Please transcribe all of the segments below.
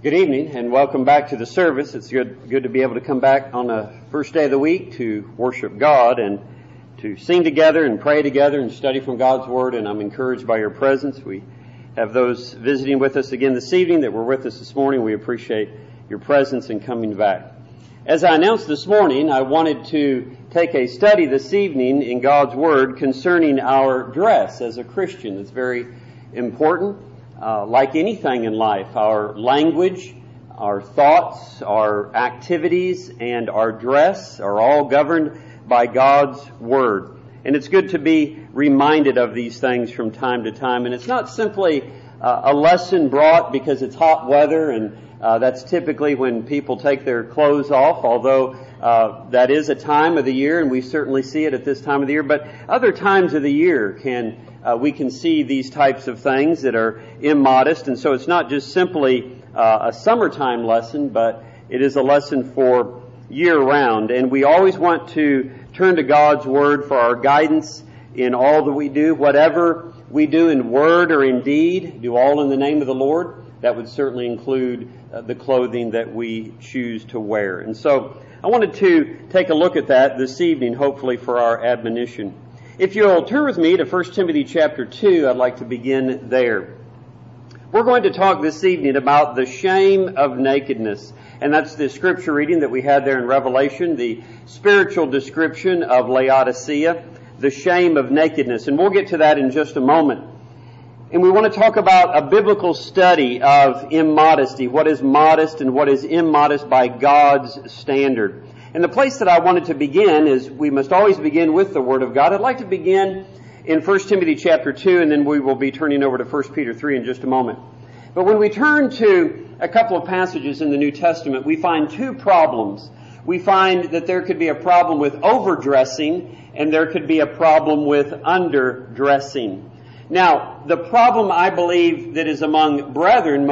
Good evening and welcome back to the service. It's good to be able to come back on the first day of the week to worship God and to sing together and pray together and study from God's Word, and I'm encouraged by your presence. We have those visiting with us again this evening that were with us this morning. We appreciate your presence and coming back. As I announced this morning, I wanted to take a study this evening in God's Word concerning our dress as a Christian. It's very important. Like anything in life, our language, our thoughts, our activities, and our dress are all governed by God's Word. And it's good to be reminded of these things from time to time. And it's not simply a lesson brought because it's hot weather, and that's typically when people take their clothes off, although that is a time of the year, and we certainly see it at this time of the year. But other times of the year we can see these types of things that are immodest, and so it's not just simply a summertime lesson, but it is a lesson for year-round. And we always want to turn to God's Word for our guidance in all that we do. Whatever we do in word or in deed, do all in the name of the Lord. That would certainly include the clothing that we choose to wear. And so I wanted to take a look at that this evening, hopefully for our admonition. If you'll turn with me to 1 Timothy chapter 2, I'd like to begin there. We're going to talk this evening about the shame of nakedness. And that's the scripture reading that we had there in Revelation, the spiritual description of Laodicea, the shame of nakedness. And we'll get to that in just a moment. And we want to talk about a biblical study of immodesty, what is modest and what is immodest by God's standard. And the place that I wanted to begin is we must always begin with the Word of God. I'd like to begin in 1 Timothy chapter 2, and then we will be turning over to 1 Peter 3 in just a moment. But when we turn to a couple of passages in the New Testament, we find two problems. We find that there could be a problem with overdressing, and there could be a problem with underdressing. Now, the problem I believe that is among brethren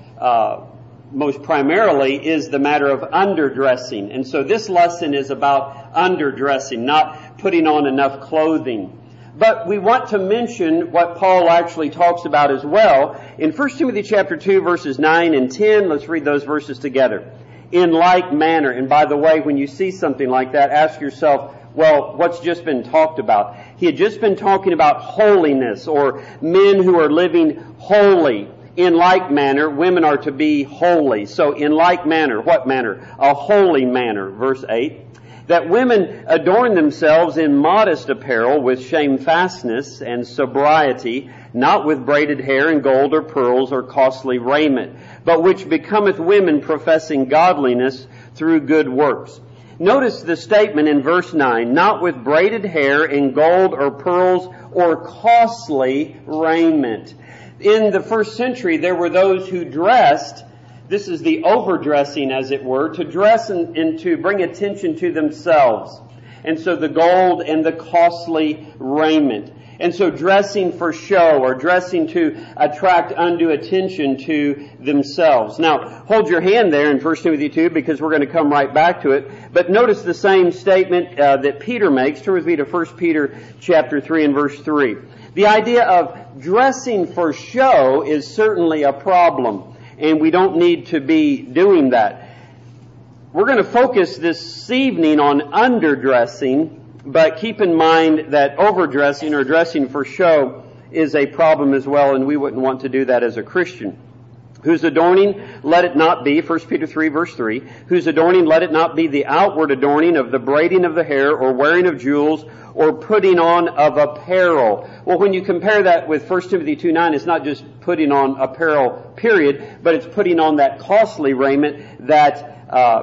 most primarily is the matter of underdressing. And so this lesson is about underdressing, not putting on enough clothing. But we want to mention what Paul actually talks about as well. In 1 Timothy chapter 2, verses 9 and 10, let's read those verses together. In like manner, and by the way, when you see something like that, ask yourself, well, what's just been talked about? He had just been talking about holiness, or men who are living holy. In like manner, women are to be holy. So in like manner, what manner? A holy manner, verse 8. That women adorn themselves in modest apparel with shamefastness and sobriety, not with braided hair and gold or pearls or costly raiment, but which becometh women professing godliness through good works. Notice the statement in verse 9, not with braided hair and gold or pearls or costly raiment. In the first century, there were those who dressed, this is the overdressing as it were, to dress and to bring attention to themselves. And so the gold and the costly raiment. And so dressing for show or dressing to attract undue attention to themselves. Now, hold your hand there in 1 Timothy 2 because we're going to come right back to it. But notice the same statement that Peter makes. Turn with me to 1 Peter chapter 3 and verse 3. The idea of dressing for show is certainly a problem, and we don't need to be doing that. We're going to focus this evening on underdressing, but keep in mind that overdressing or dressing for show is a problem as well, and we wouldn't want to do that as a Christian. Whose adorning, let it not be, 1 Peter 3 verse 3, whose adorning, let it not be the outward adorning of the braiding of the hair or wearing of jewels or putting on of apparel. Well, when you compare that with 1 Timothy 2:9, it's not just putting on apparel, period, but it's putting on that costly raiment that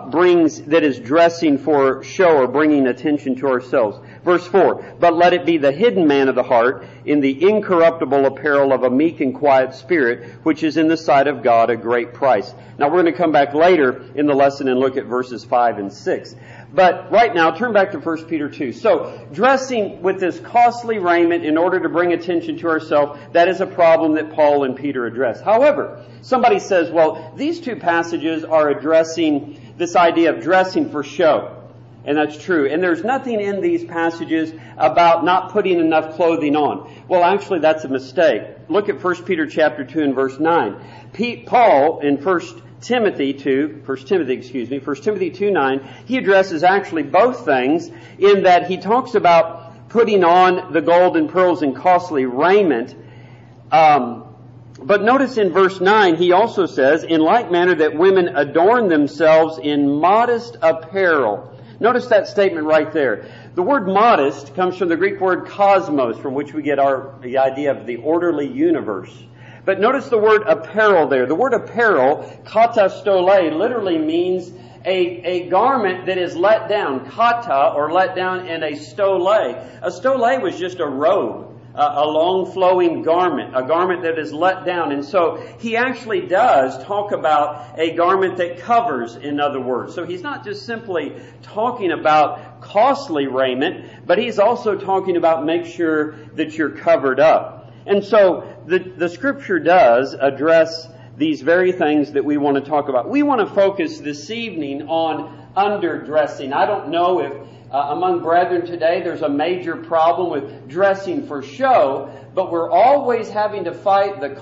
is dressing for show or bringing attention to ourselves. Verse 4, but let it be the hidden man of the heart in the incorruptible apparel of a meek and quiet spirit, which is in the sight of God a great price. Now we're going to come back later in the lesson and look at verses 5 and 6. But right now, turn back to 1 Peter 2. So, dressing with this costly raiment in order to bring attention to ourselves, that is a problem that Paul and Peter address. However, somebody says, well, these two passages are addressing this idea of dressing for show. And that's true. And there's nothing in these passages about not putting enough clothing on. Well, actually, that's a mistake. Look at 1 Peter chapter 2 and verse 9. Paul in 1 Timothy 2:9, he addresses actually both things in that he talks about putting on the gold and pearls and costly raiment. But notice in verse 9, he also says, in like manner that women adorn themselves in modest apparel. Notice that statement right there. The word modest comes from the Greek word cosmos, from which we get the idea of the orderly universe. But notice the word apparel there. The word apparel, katastole, literally means a garment that is let down. Kata, or let down, and a stole. A stole was just a robe. A long flowing garment, a garment that is let down. And so he actually does talk about a garment that covers, in other words. So he's not just simply talking about costly raiment, but he's also talking about make sure that you're covered up. And so the scripture does address these very things that we want to talk about. We want to focus this evening on underdressing. I don't know if among brethren today, there's a major problem with dressing for show, but we're always having to fight the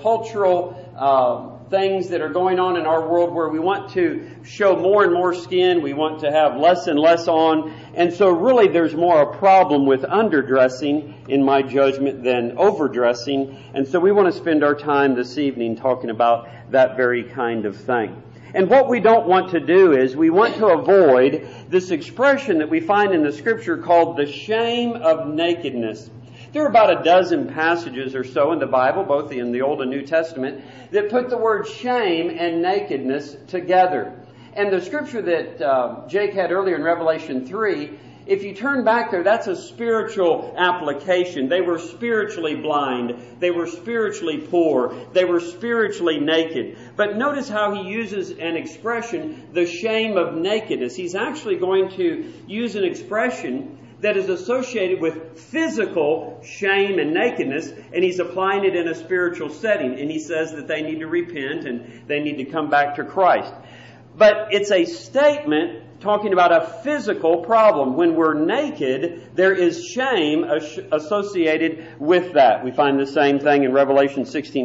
cultural things that are going on in our world where we want to show more and more skin, we want to have less and less on, and so really there's more a problem with underdressing, in my judgment, than overdressing, and so we want to spend our time this evening talking about that very kind of thing. And what we don't want to do is we want to avoid this expression that we find in the Scripture called the shame of nakedness. There are about a dozen passages or so in the Bible, both in the Old and New Testament, that put the word shame and nakedness together. And the Scripture that Jake had earlier in Revelation 3, if you turn back there, that's a spiritual application. They were spiritually blind. They were spiritually poor. They were spiritually naked. But notice how he uses an expression, the shame of nakedness. He's actually going to use an expression that is associated with physical shame and nakedness, and he's applying it in a spiritual setting. And he says that they need to repent and they need to come back to Christ. But it's a statement talking about a physical problem. When we're naked, there is shame associated with that. We find the same thing in Revelation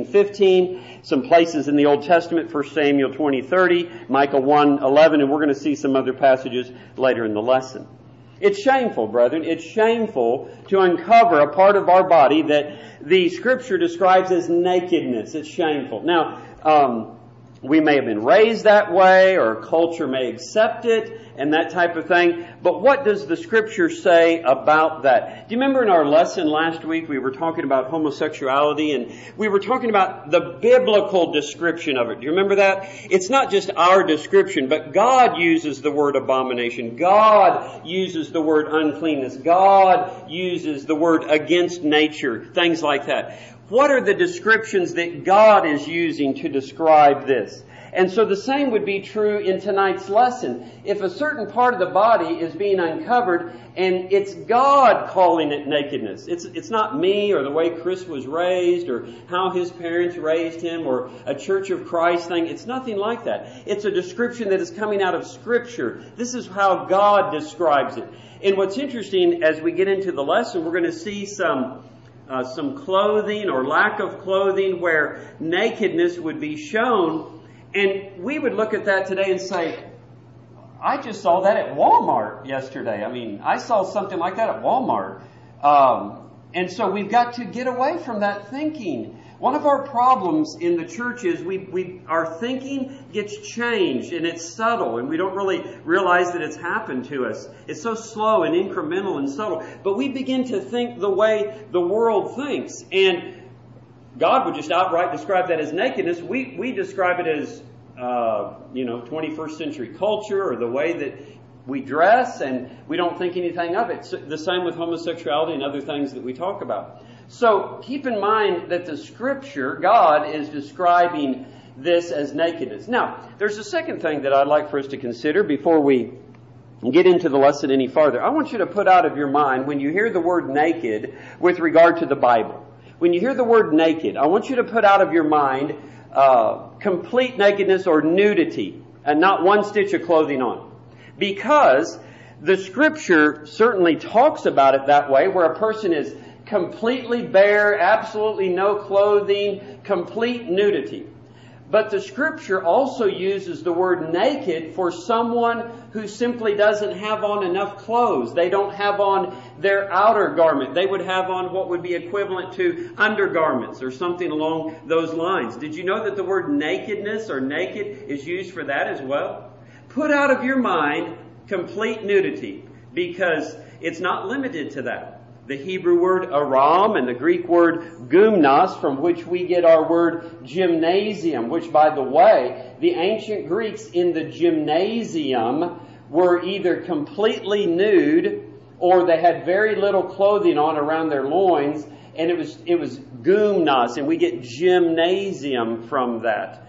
16:15, some places in the Old Testament, 1 Samuel 20:30, Micah 1:11, and we're going to see some other passages later in the lesson. It's shameful, brethren. It's shameful to uncover a part of our body that the Scripture describes as nakedness. It's shameful. Now, we may have been raised that way, or culture may accept it, and that type of thing. But what does the Scripture say about that? Do you remember in our lesson last week we were talking about homosexuality, and we were talking about the biblical description of it? Do you remember that? It's not just our description, but God uses the word abomination. God uses the word uncleanness. God uses the word against nature, things like that. What are the descriptions that God is using to describe this? And so the same would be true in tonight's lesson. If a certain part of the body is being uncovered and it's God calling it nakedness, it's not me or the way Chris was raised or how his parents raised him or a Church of Christ thing. It's nothing like that. It's a description that is coming out of Scripture. This is how God describes it. And what's interesting, as we get into the lesson, we're going to see some clothing or lack of clothing where nakedness would be shown. And we would look at that today and say, I just saw that at Walmart yesterday. I mean, I saw something like that at Walmart. And so we've got to get away from that thinking. One of our problems in the church is our thinking gets changed, and it's subtle, and we don't really realize that it's happened to us. It's so slow and incremental and subtle. But we begin to think the way the world thinks. And God would just outright describe that as nakedness. We describe it as, 21st century culture or the way that we dress, and we don't think anything of it. So the same with homosexuality and other things that we talk about. So keep in mind that the Scripture, God is describing this as nakedness. Now, there's a second thing that I'd like for us to consider before we get into the lesson any farther. I want you to put out of your mind, when you hear the word naked with regard to the Bible, when you hear the word naked, I want you to put out of your mind complete nakedness or nudity and not one stitch of clothing on. Because The Scripture certainly talks about it that way, where a person is completely bare, absolutely no clothing, complete nudity. But the Scripture also uses the word naked for someone who simply doesn't have on enough clothes. They don't have on their outer garment. They would have on what would be equivalent to undergarments or something along those lines. Did you know that the word nakedness or naked is used for that as well? Put out of your mind complete nudity, because it's not limited to that. The Hebrew word aram and the Greek word gumnos, from which we get our word gymnasium, which, by the way, the ancient Greeks in the gymnasium were either completely nude or they had very little clothing on around their loins, and it was gumnos, and we get gymnasium from that.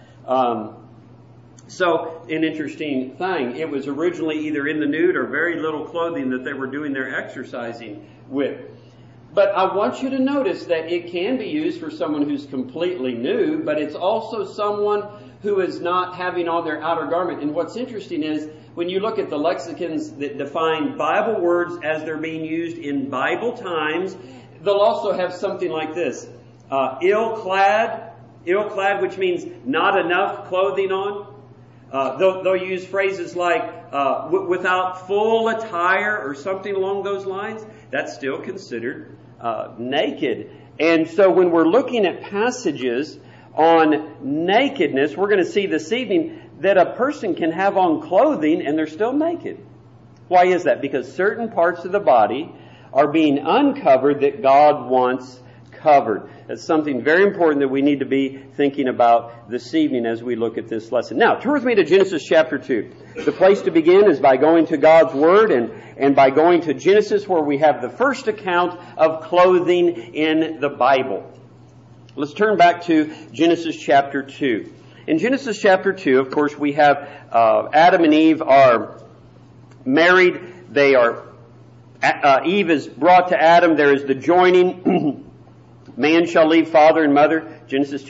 So, an interesting thing. It was originally either in the nude or very little clothing that they were doing their exercising with. But I want you to notice that it can be used for someone who's completely nude, but it's also someone who is not having on their outer garment. And what's interesting is, when you look at the lexicons that define Bible words as they're being used in Bible times, they'll also have something like this. Ill-clad, which means not enough clothing on. They'll use phrases like without full attire or something along those lines. That's still considered naked. And so when we're looking at passages on nakedness, we're going to see this evening that a person can have on clothing and they're still naked. Why is that? Because certain parts of the body are being uncovered that God wants covered. That's something very important that we need to be thinking about this evening as we look at this lesson. Now, turn with me to Genesis chapter 2. The place to begin is by going to God's Word and by going to Genesis, where we have the first account of clothing in the Bible. Let's turn back to Genesis chapter 2. In Genesis chapter 2, of course, we have Adam and Eve are married. They are Eve is brought to Adam. There is the joining. Man shall leave father and mother, Genesis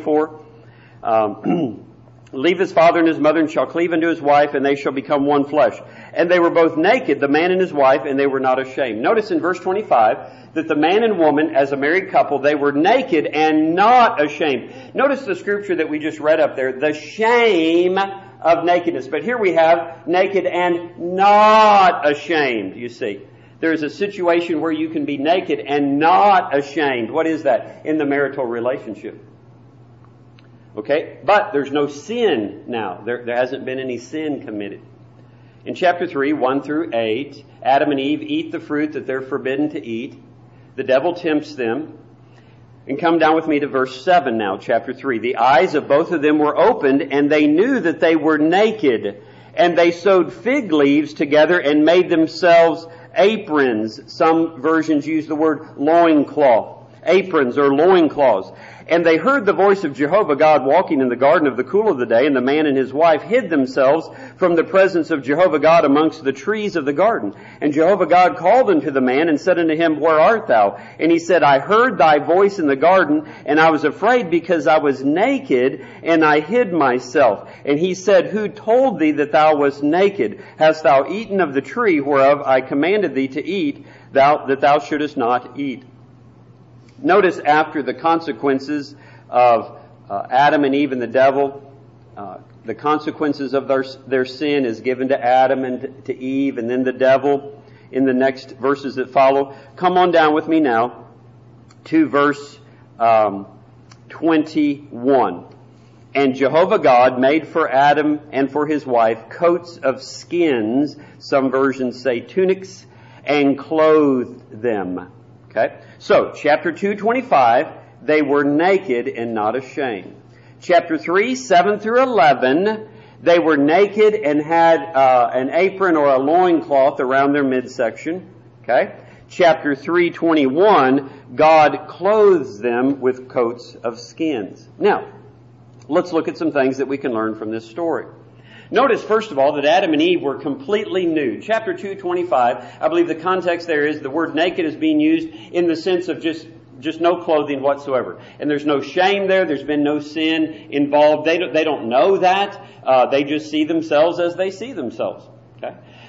2:24. Leave his father and his mother and shall cleave unto his wife, and they shall become one flesh. And they were both naked, the man and his wife, and they were not ashamed. Notice in verse 25 that the man and woman, as a married couple, they were naked and not ashamed. Notice the scripture that we just read up there, the shame of nakedness. But here we have naked and not ashamed, you see. There's a situation where you can be naked and not ashamed. What is that? In the marital relationship. Okay? But there's no sin now. There hasn't been any sin committed. In chapter 3, 1 through 8, Adam and Eve eat the fruit that they're forbidden to eat. The devil tempts them. And come down with me to verse 7 now, chapter 3. The eyes of both of them were opened, and they knew that they were naked. And they sewed fig leaves together and made themselves aprons. Some versions use the word loincloth. Aprons or loincloths. And they heard the voice of Jehovah God walking in the garden of the cool of the day, and the man and his wife hid themselves from the presence of Jehovah God amongst the trees of the garden. And Jehovah God called unto the man and said unto him, Where art thou? And he said, I heard thy voice in the garden, and I was afraid because I was naked, and I hid myself. And he said, Who told thee that thou wast naked? Hast thou eaten of the tree whereof I commanded thee to eat, that thou shouldest not eat? Notice after the consequences of Adam and Eve and the devil, the consequences of their sin is given to Adam and to Eve and then the devil in the next verses that follow. Come on down with me now to verse 21. And Jehovah God made for Adam and for his wife coats of skins, some versions say tunics, and clothed them. Okay? So, chapter 2:25, they were naked and not ashamed. Chapter 3, 7 through 11, they were naked and had an apron or a loincloth around their midsection. Okay? Chapter 3:21, God clothes them with coats of skins. Now, let's look at some things that we can learn from this story. Notice, first of all, that Adam and Eve were completely nude. Chapter 2:25, I believe the context there is the word naked is being used in the sense of just no clothing whatsoever. And there's no shame there. There's been no sin involved. They don't know that. They just see themselves as they see themselves. Okay?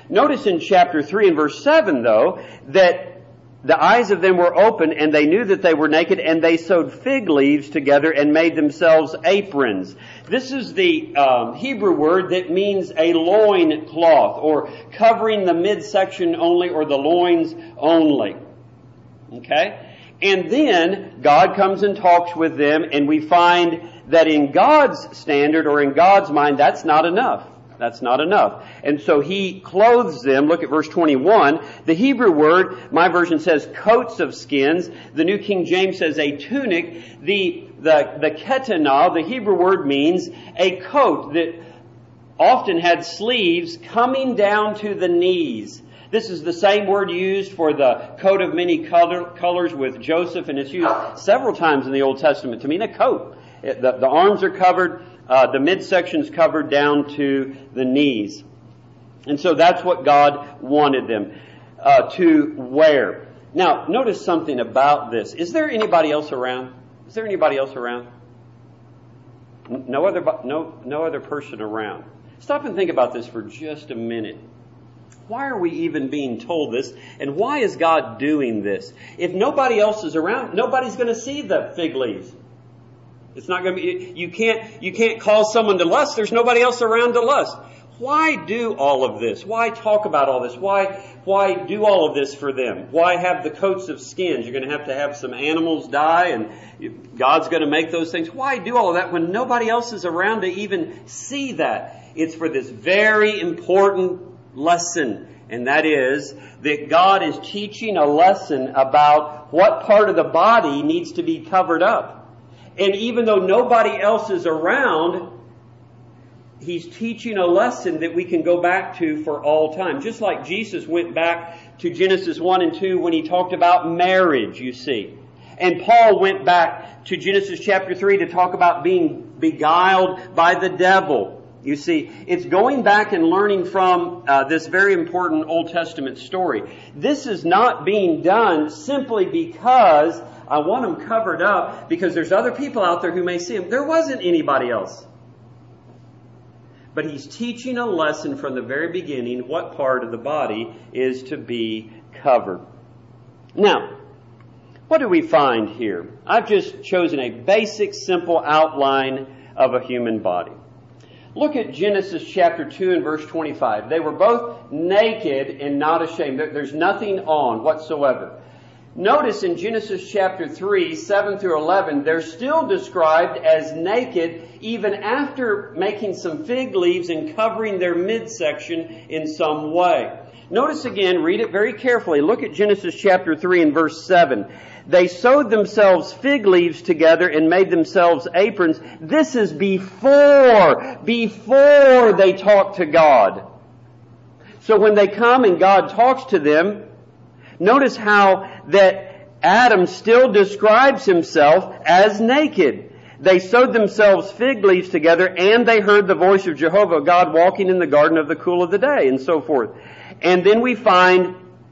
Notice in chapter 3 and verse 7, though, that the eyes of them were open, and they knew that they were naked, and they sewed fig leaves together and made themselves aprons. This is the Hebrew word that means a loin cloth, or covering the midsection only, or the loins only. Okay? And then God comes and talks with them, and we find that in God's standard, or in God's mind, that's not enough. That's not enough. And so He clothes them. Look at verse 21. The Hebrew word, my version says coats of skins. The New King James says a tunic. The ketanah, the Hebrew word, means a coat that often had sleeves coming down to the knees. This is the same word used for the coat of many colors with Joseph, and it's used several times in the Old Testament to mean a coat. The arms are covered. The midsection's covered down to the knees. And so that's what God wanted them to wear. Now, notice something about this. Is there anybody else around? Is there anybody else around? No other person around. Stop and think about this for just a minute. Why are we even being told this? And why is God doing this? If nobody else is around, nobody's going to see the fig leaves. It's not going to be, you can't cause someone to lust. There's nobody else around to lust. Why do all of this? Why talk about all this? Why do all of this for them? Why have the coats of skins? You're going to have some animals die, and God's going to make those things. Why do all of that when nobody else is around to even see that? It's for this very important lesson, and that is that God is teaching a lesson about what part of the body needs to be covered up. And even though nobody else is around, He's teaching a lesson that we can go back to for all time. Just like Jesus went back to Genesis 1 and 2 when He talked about marriage, you see. And Paul went back to Genesis chapter 3 to talk about being beguiled by the devil. You see, it's going back and learning from this very important Old Testament story. This is not being done simply because I want them covered up because there's other people out there who may see them. There wasn't anybody else. But He's teaching a lesson from the very beginning what part of the body is to be covered. Now, what do we find here? I've just chosen a basic, simple outline of a human body. Look at Genesis chapter 2 and verse 25. They were both naked and not ashamed. There's nothing on whatsoever. Notice in Genesis chapter 3, 7 through 11, they're still described as naked even after making some fig leaves and covering their midsection in some way. Notice again, read it very carefully. Look at Genesis chapter 3 and verse 7. They sewed themselves fig leaves together and made themselves aprons. This is before they talk to God. So when they come and God talks to them, notice how that Adam still describes himself as naked. They sewed themselves fig leaves together, and they heard the voice of Jehovah God walking in the garden of the cool of the day, and so forth. And then we find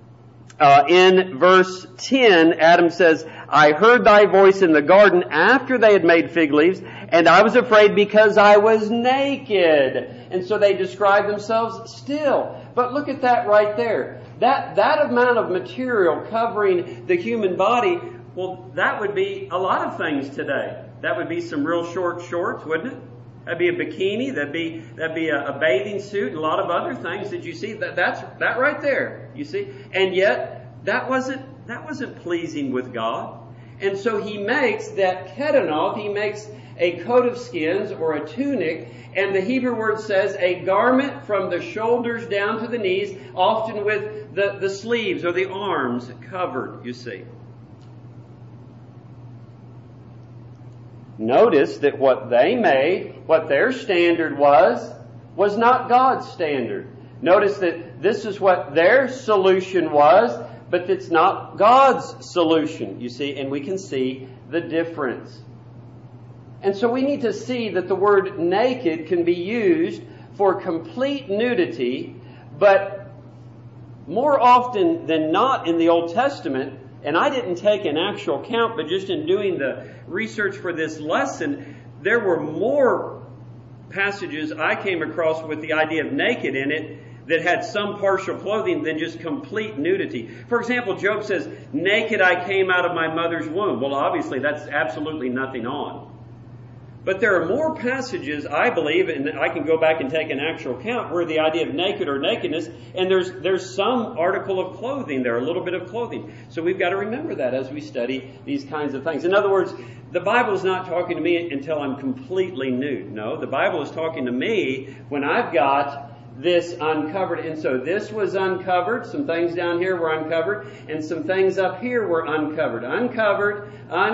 in verse 10, Adam says, I heard thy voice in the garden after they had made fig leaves, and I was afraid because I was naked. And so they describe themselves still. But look at that right there. That amount of material covering the human body, well, that would be a lot of things today. That would be some real short shorts, wouldn't it? That'd be a bikini. That'd be a bathing suit, and a lot of other things that you see. That's right there. You see, and yet that wasn't pleasing with God. And so He makes that ketanah. He makes a coat of skins or a tunic, and the Hebrew word says a garment from the shoulders down to the knees, often with the sleeves or the arms covered. You see. Notice that what they made, what their standard was not God's standard. Notice that this is what their solution was, but it's not God's solution, you see, and we can see the difference. And so we need to see that the word naked can be used for complete nudity, but more often than not in the Old Testament, and I didn't take an actual count, but just in doing the research for this lesson, there were more passages I came across with the idea of naked in it that had some partial clothing than just complete nudity. For example, Job says, naked I came out of my mother's womb. Well, obviously that's absolutely nothing on. But there are more passages, I believe, and I can go back and take an actual count, where the idea of naked or nakedness, and there's some article of clothing there, a little bit of clothing. So we've got to remember that as we study these kinds of things. In other words, the Bible is not talking to me until I'm completely nude. No, the Bible is talking to me when I've got this uncovered. And so this was uncovered. Some things down here were uncovered. And some things up here were uncovered. Uncovered.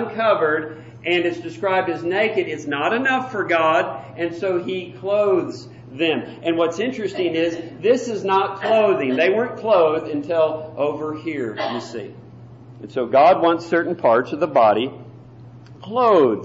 And it's described as naked. It's not enough for God. And so He clothes them. And what's interesting is this is not clothing. They weren't clothed until over here, you see. And so God wants certain parts of the body clothed.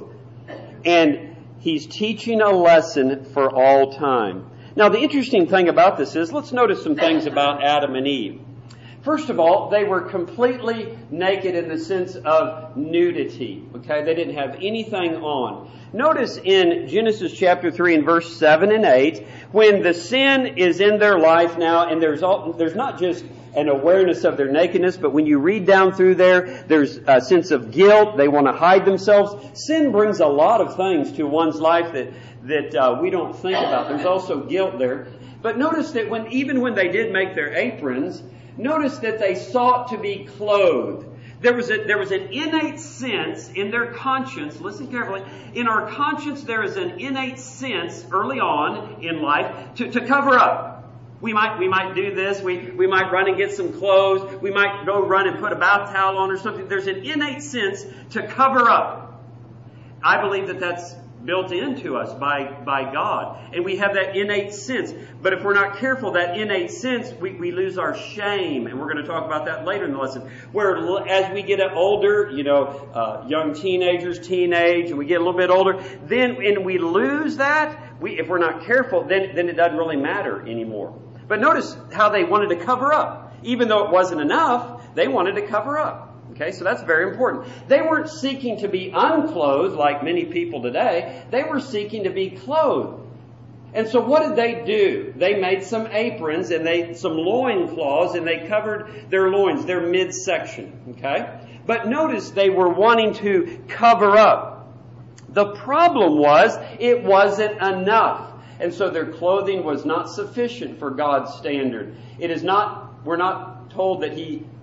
And He's teaching a lesson for all time. Now, the interesting thing about this is, let's notice some things about Adam and Eve. First of all, they were completely naked in the sense of nudity. Okay, they didn't have anything on. Notice in Genesis chapter 3 and verse 7 and 8, when the sin is in their life now, and there's not just an awareness of their nakedness, but when you read down through there's a sense of guilt. They want to hide themselves. Sin brings a lot of things to one's life that we don't think about. There's also guilt there. But notice that even when they did make their aprons, notice that they sought to be clothed. There was an innate sense in their conscience. Listen carefully. In our conscience, there is an innate sense early on in life to cover up. We might do this. We might run and get some clothes. We might go run and put a bath towel on or something. There's an innate sense to cover up. I believe that that's built into us by God. And we have that innate sense. But if we're not careful, that innate sense, we lose our shame. And we're going to talk about that later in the lesson. Where as we get older, young teenagers, teenage, and we get a little bit older, and we lose that, if we're not careful, then it doesn't really matter anymore. But notice how they wanted to cover up. Even though it wasn't enough, they wanted to cover up. Okay, so that's very important. They weren't seeking to be unclothed like many people today. They were seeking to be clothed. And so what did they do? They made some aprons and some loincloths, and they covered their loins, their midsection. Okay? But notice they were wanting to cover up. The problem was it wasn't enough. And so their clothing was not sufficient for God's standard. We're not told that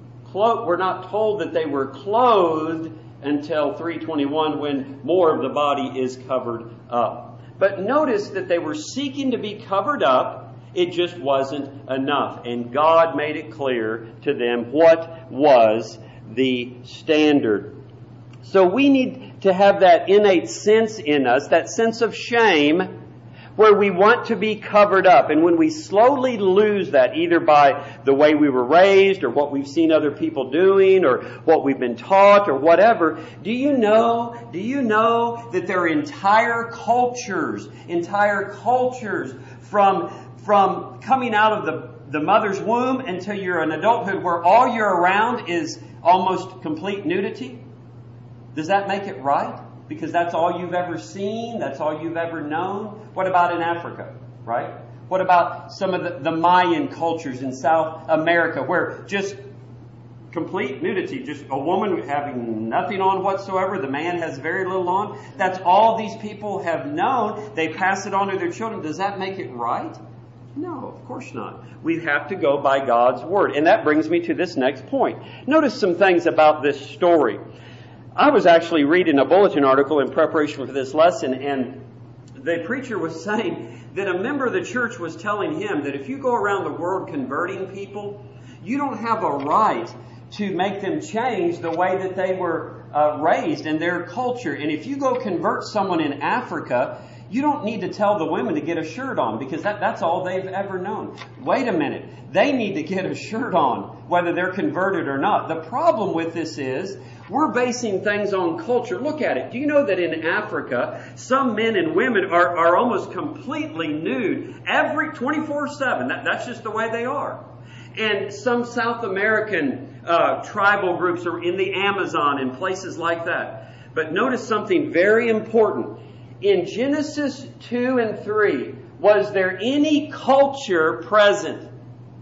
they were clothed until 3:21 when more of the body is covered up. But notice that they were seeking to be covered up. It just wasn't enough. And God made it clear to them what was the standard. So we need to have that innate sense in us, that sense of shame, where we want to be covered up. And when we slowly lose that, either by the way we were raised or what we've seen other people doing or what we've been taught or whatever, do you know that there are entire cultures from coming out of the mother's womb until you're an adulthood where all you're around is almost complete nudity? Does that make it right? Because that's all you've ever seen, that's all you've ever known. What about in Africa, right? What about some of the Mayan cultures in South America where just complete nudity, just a woman having nothing on whatsoever, the man has very little on? That's all these people have known. They pass it on to their children. Does that make it right? No, of course not. We have to go by God's Word. And that brings me to this next point. Notice some things about this story. I was actually reading a bulletin article in preparation for this lesson, and the preacher was saying that a member of the church was telling him that if you go around the world converting people, you don't have a right to make them change the way that they were raised in their culture. And if you go convert someone in Africa, you don't need to tell the women to get a shirt on because that's all they've ever known. Wait a minute. They need to get a shirt on whether they're converted or not. The problem with this is we're basing things on culture. Look at it. Do you know that in Africa, some men and women are almost completely nude every 24/7? That's just the way they are. And some South American tribal groups are in the Amazon and places like that. But notice something very important. In Genesis 2 and 3, was there any culture present?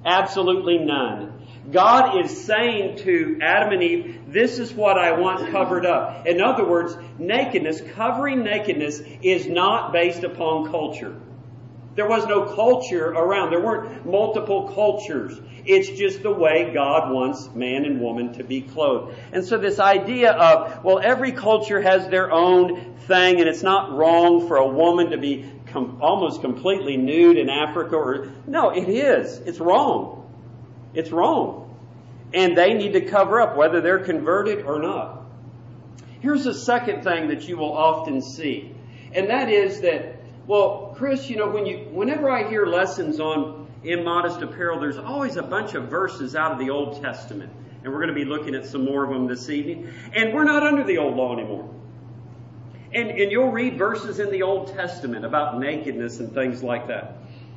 Absolutely none. God is saying to Adam and Eve, this is what I want covered up. In other words, nakedness, covering nakedness, is not based upon culture. There was no culture around. There weren't multiple cultures. It's just the way God wants man and woman to be clothed. And so this idea of, well, every culture has their own thing, and it's not wrong for a woman to be almost completely nude in Africa. No, it is. It's wrong. It's wrong. And they need to cover up, whether they're converted or not. Here's a second thing that you will often see. And that is that, well, Chris, whenever I hear lessons on immodest apparel, there's always a bunch of verses out of the Old Testament. And we're going to be looking at some more of them this evening. And we're not under the old law anymore. And you'll read verses in the Old Testament about nakedness and things like that.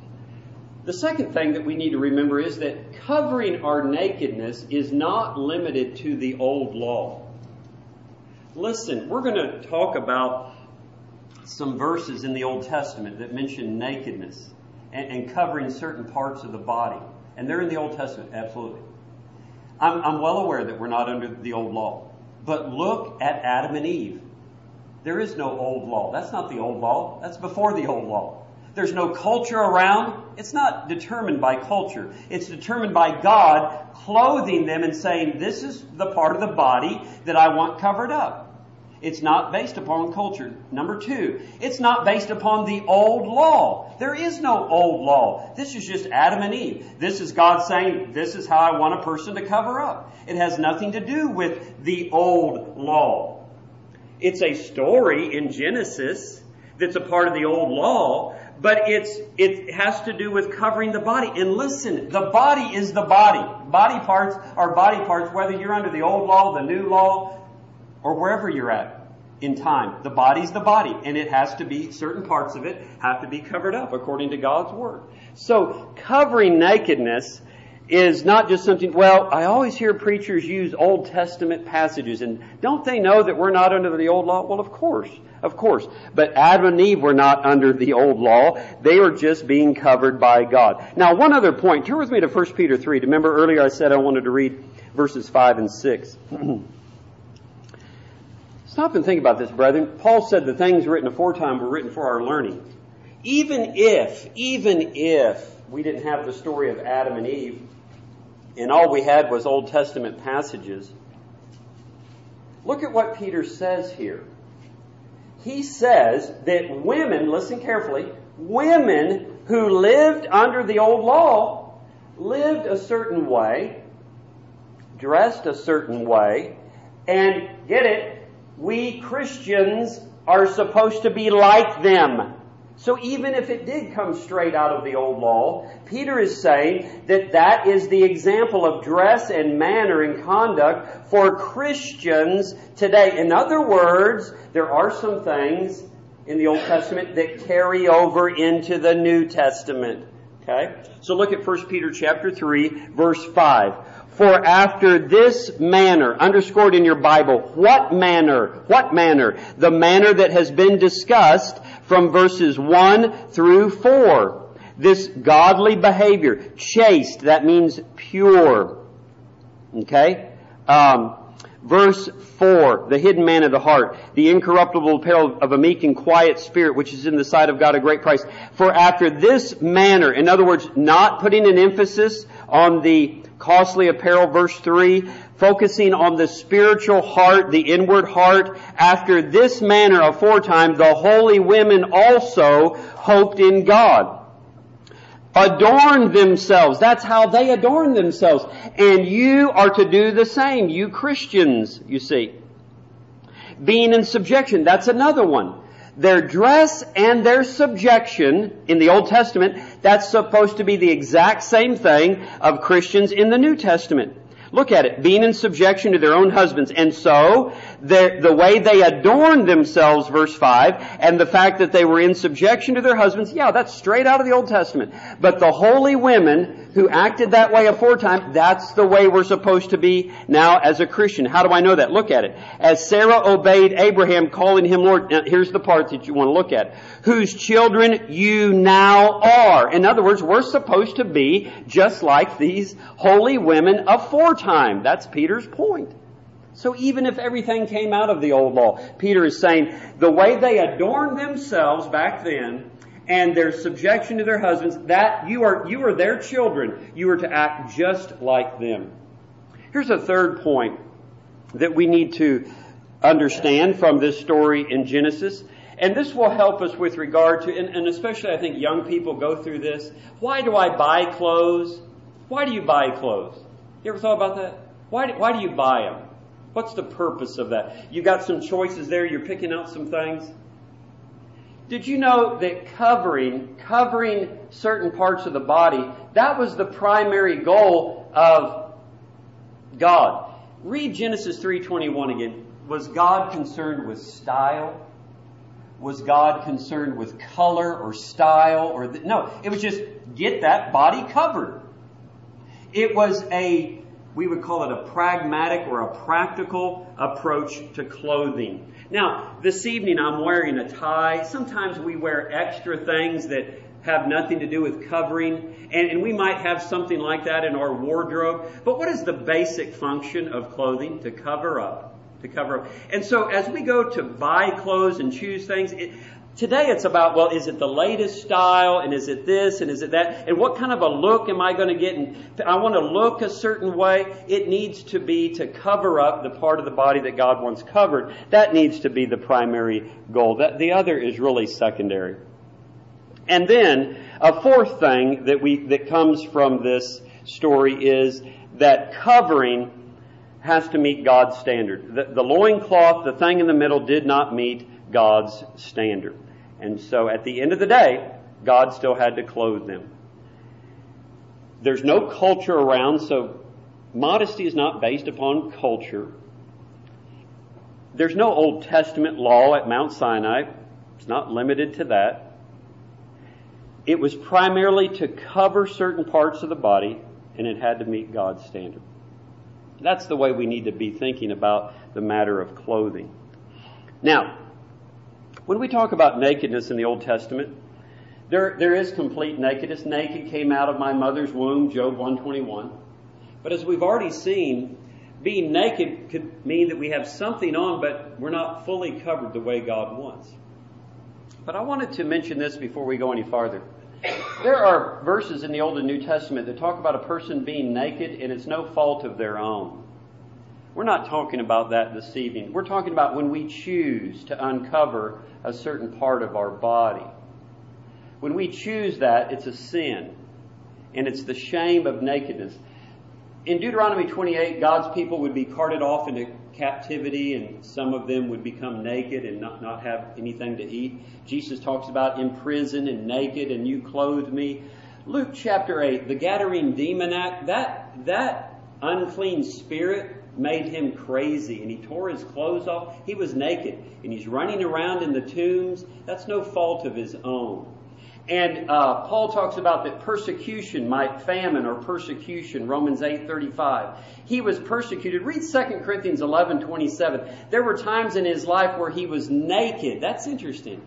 The second thing that we need to remember is that covering our nakedness is not limited to the old law. Listen, we're going to talk about some verses in the Old Testament that mention nakedness and covering certain parts of the body. And they're in the Old Testament, absolutely. I'm well aware that we're not under the old law. But look at Adam and Eve. There is no old law. That's not the old law. That's before the old law. There's no culture around. It's not determined by culture. It's determined by God clothing them and saying, this is the part of the body that I want covered up. It's not based upon culture. Number two, it's not based upon the old law. There is no old law. This is just Adam and Eve. This is God saying, this is how I want a person to cover up. It has nothing to do with the old law. It's a story in Genesis that's a part of the old law, but it has to do with covering the body. And listen, the body is the body. Body parts are body parts, whether you're under the old law, the new law, or wherever you're at in time. The body's the body, and it has to be, certain parts of it have to be covered up according to God's Word. So covering nakedness is not just something, well, I always hear preachers use Old Testament passages, and don't they know that we're not under the old law? Well, of course. But Adam and Eve were not under the old law. They were just being covered by God. Now, one other point. Turn with me to 1 Peter 3. Remember earlier I said I wanted to read verses 5 and 6. Stop and think about this, brethren. Paul said the things written aforetime were written for our learning. Even if we didn't have the story of Adam and Eve, and all we had was Old Testament passages, look at what Peter says here. He says that women, listen carefully, women who lived under the old law lived a certain way, dressed a certain way, and get it, we Christians are supposed to be like them. So even if it did come straight out of the old law, Peter is saying that that is the example of dress and manner and conduct for Christians today. In other words, there are some things in the Old Testament that carry over into the New Testament. Okay? So look at 1 Peter chapter 3, verse 5. For after this manner, underscored in your Bible, what manner? What manner? The manner that has been discussed from verses 1 through 4. This godly behavior, chaste, that means pure. Okay? Verse 4, the hidden man of the heart, the incorruptible apparel of a meek and quiet spirit, which is in the sight of God a great price. For after this manner, in other words, not putting an emphasis on the costly apparel, verse 3, focusing on the spiritual heart, the inward heart. After this manner aforetime, the holy women also hoped in God. Adorned themselves. That's how they adorn themselves. And you are to do the same, you Christians, you see. Being in subjection, that's another one. Their dress and their subjection in the Old Testament, that's supposed to be the exact same thing of Christians in the New Testament. Look at it. Being in subjection to their own husbands. And so, the way they adorned themselves, verse 5, and the fact that they were in subjection to their husbands, yeah, that's straight out of the Old Testament. But the holy women who acted that way aforetime, that's the way we're supposed to be now as a Christian. How do I know that? Look at it. As Sarah obeyed Abraham, calling him Lord. Now, here's the part that you want to look at. Whose children you now are. In other words, we're supposed to be just like these holy women aforetime. That's Peter's point. So even if everything came out of the old law, Peter is saying the way they adorned themselves back then and their subjection to their husbands, that you are their children. You are to act just like them. Here's a third point that we need to understand from this story in Genesis. And this will help us with regard to, and especially I think young people go through this. Why do I buy clothes? Why do you buy clothes? You ever thought about that? Why do you buy them? What's the purpose of that? You got some choices there. You're picking out some things. Did you know that covering certain parts of the body, that was the primary goal of God? Read Genesis 3:21 again. Was God concerned with style? Was God concerned with color or style? No, it was just get that body covered. It was we would call it a pragmatic or a practical approach to clothing. Now, this evening I'm wearing a tie. Sometimes we wear extra things that have nothing to do with covering, and we might have something like that in our wardrobe. But what is the basic function of clothing? To cover up. And so as we go to buy clothes and choose things, today it's about, well, is it the latest style, and is it this, and is it that, and what kind of a look am I going to get, and I want to look a certain way. It needs to be to cover up the part of the body that God wants covered. That needs to be the primary goal. The other is really secondary. And then a fourth thing that comes from this story is that covering has to meet God's standard. The loincloth, the thing in the middle, did not meet God's standard. And so at the end of the day, God still had to clothe them. There's no culture around, so modesty is not based upon culture. There's no Old Testament law at Mount Sinai. It's not limited to that. It was primarily to cover certain parts of the body, and it had to meet God's standard. That's the way we need to be thinking about the matter of clothing. Now, when we talk about nakedness in the Old Testament, there is complete nakedness. Naked came out of my mother's womb, Job 1:21. But as we've already seen, being naked could mean that we have something on, but we're not fully covered the way God wants. But I wanted to mention this before we go any farther. There are verses in the Old and New Testament that talk about a person being naked, and it's no fault of their own. We're not talking about that this evening. We're talking about when we choose to uncover a certain part of our body. When we choose that, it's a sin, and it's the shame of nakedness. In Deuteronomy 28, God's people would be carted off into captivity, and some of them would become naked and not have anything to eat. Jesus talks about in prison and naked, and you clothed me. Luke chapter 8, the Gadarene demon act, that unclean spirit made him crazy, and he tore his clothes off. He was naked, and he's running around in the tombs. That's no fault of his own. And Paul talks about that persecution, famine or persecution, Romans 8:35. He was persecuted. Read 2 Corinthians 11:27. There were times in his life where he was naked. That's interesting.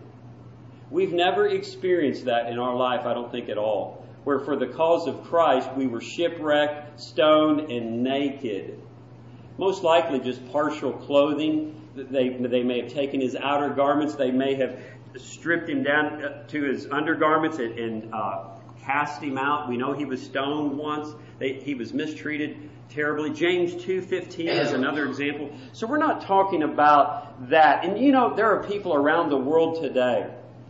We've never experienced that in our life, I don't think at all, where for the cause of Christ we were shipwrecked, stoned, and naked. Most likely just partial clothing. They may have taken his outer garments. They may have stripped him down to his undergarments and cast him out. We know he was stoned once. He was mistreated terribly. James 2:15 is another example. So we're not talking about that. And you know, there are people around the world today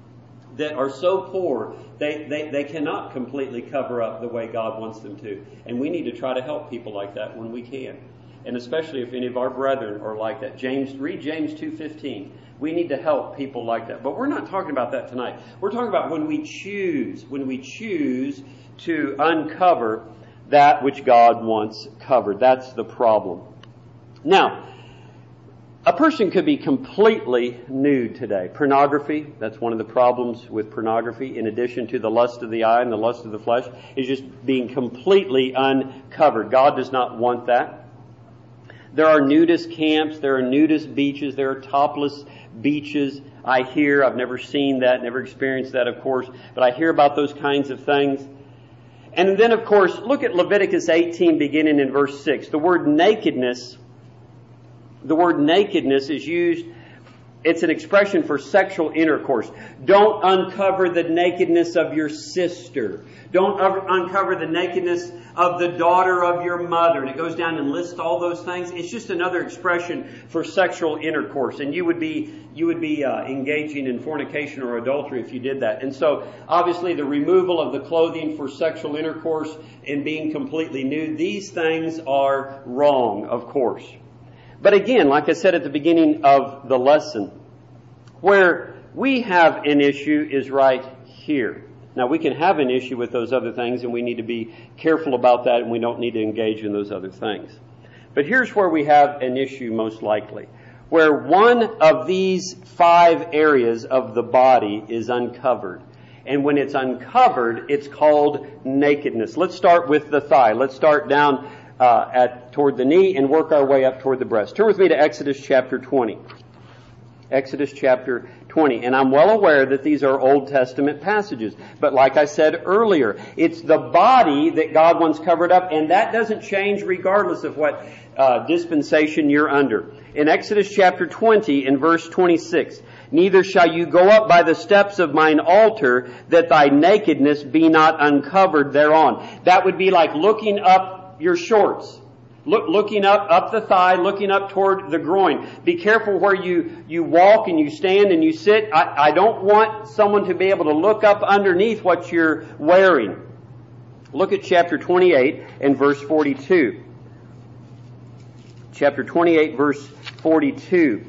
that are so poor they cannot completely cover up the way God wants them to. And we need to try to help people like that when we can. And especially if any of our brethren are like that. Read James 2:15. We need to help people like that. But we're not talking about that tonight. We're talking about when we choose to uncover that which God wants covered. That's the problem. Now, a person could be completely nude today. Pornography, that's one of the problems with pornography, in addition to the lust of the eye and the lust of the flesh, is just being completely uncovered. God does not want that. There are nudist camps, there are nudist beaches, there are topless beaches. I've never seen that, never experienced that, of course, but I hear about those kinds of things. And then, of course, look at Leviticus 18, beginning in verse 6. The word nakedness is used, it's an expression for sexual intercourse. Don't uncover the nakedness of your sister. Don't uncover the nakedness of the daughter of your mother. And it goes down and lists all those things. It's just another expression for sexual intercourse. And you would be engaging in fornication or adultery if you did that. And so, obviously, the removal of the clothing for sexual intercourse and being completely nude, these things are wrong, of course. But again, like I said at the beginning of the lesson, where we have an issue is right here. Now, we can have an issue with those other things, and we need to be careful about that, and we don't need to engage in those other things. But here's where we have an issue most likely, where one of these 5 areas of the body is uncovered. And when it's uncovered, it's called nakedness. Let's start with the thigh. Let's start down toward the knee and work our way up toward the breast. Turn with me to Exodus chapter 20. Exodus chapter 20. And I'm well aware that these are Old Testament passages. But like I said earlier, it's the body that God wants covered up, and that doesn't change regardless of what dispensation you're under. In Exodus chapter 20 and verse 26, neither shall you go up by the steps of mine altar, that thy nakedness be not uncovered thereon. That would be like looking up your shorts. Looking up the thigh, looking up toward the groin. Be careful where you walk and you stand and you sit. I don't want someone to be able to look up underneath what you're wearing. Look at chapter 28 and verse 42. Chapter 28, verse 42.